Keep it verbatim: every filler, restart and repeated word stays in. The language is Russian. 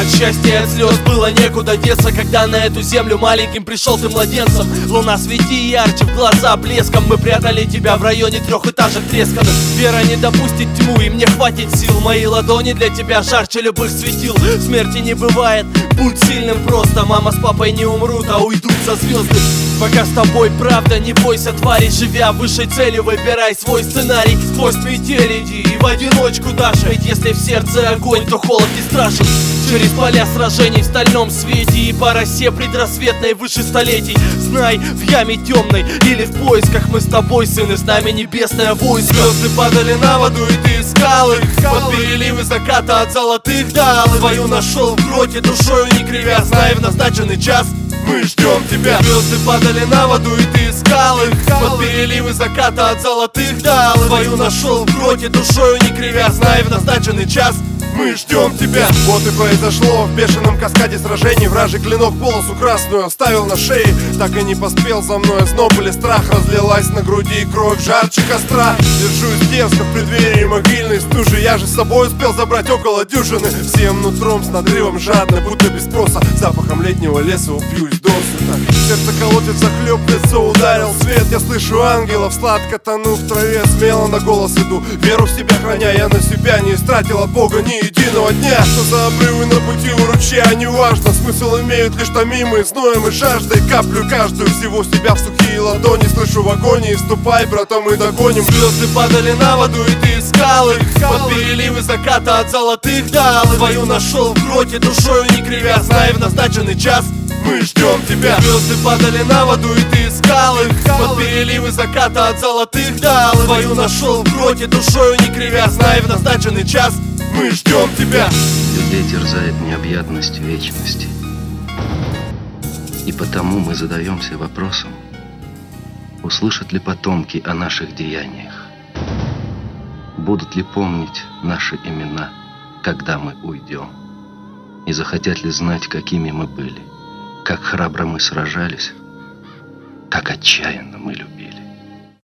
счастья и от слез было некуда деться, когда на эту землю маленьким пришел ты младенцем. Луна, свети ярче, в глаза блеском. Мы прятали тебя в районе трехэтажек тресканных. Вера не допустит тьму, и мне хватит сил. Мои ладони для тебя жарче любых светил. Смерти не бывает, будь сильным просто. Мама с папой не умрут, а уйдут за звезды. Пока с тобой правда, не бойся твари. Живя высшей целью, выбирай свой сценарий. Сквозь метель иди и в одиночку даже. Ведь если в сердце огонь, то холод не страшен. Через поля сражений в стальном свете и по росе предрассветной выше столетий. Знай, в яме темной или в поисках мы с тобой, сын, и с нами небесное войско. Звезды падали на воду, и ты искал их под переливы заката от золотых дал. Твою нашел в гроте, душою не кривя. Знай, в назначенный час мы ждем тебя. Звезды падали на воду, и ты искал их под переливы заката от золотых дал. Твою нашел в гроте, душою не кривя. Знай, в назначенный час мы ждем тебя. Вот и произошло в бешеном каскаде сражений. Вражий клинок полосу красную оставил на шее. Так и не поспел за мной озноб или страх. Разлилась на груди кровь жарче костра. Держусь дерзко в преддверии могильной стужи. Я же с собой успел забрать около дюжины. Всем нутром с надрывом жадно, будто без спроса. Запахом летнего леса упьюсь досыта. Сердце колотится, хлеб в лицо ударил свет. Я слышу ангелов, сладко тону в траве. Смело на голос иду, веру в себя храня. Я на себя не истратил от Бога ни единого дня. Что за обрывы на пути у ручья, неважно. Смысл имеют лишь томимые зноем и жаждой. Каплю каждую всего себя в сухие ладони. Слышу в агонии, вступай, брата, мы догоним. Звезды падали на воду, и ты искал их под переливы заката от золотых дал. Твою нашел в гроте, душою не кривя. Знай, в назначенный час мы ждем тебя. Звезды падали на воду, и ты искал их под переливы заката от золотых дал. Твою нашел в гроте, душою не кривя. Знай, в назначенный час мы ждем тебя. Людей терзает необъятность вечности. И потому мы задаемся вопросом, услышат ли потомки о наших деяниях, будут ли помнить наши имена, когда мы уйдем, и захотят ли знать, какими мы были, как храбро мы сражались, как отчаянно мы любили.